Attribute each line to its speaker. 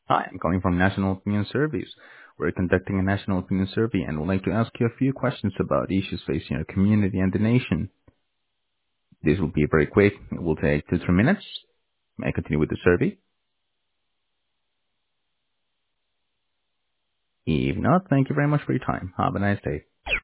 Speaker 1: Hi, I'm calling from National Opinion Surveys. We're conducting a national opinion survey and would like to ask you a few questions about issues facing our community and the nation. This will be very quick. It will take 2 to 3 minutes. May I continue with the survey? If not, thank you very much for your time. Have a nice day.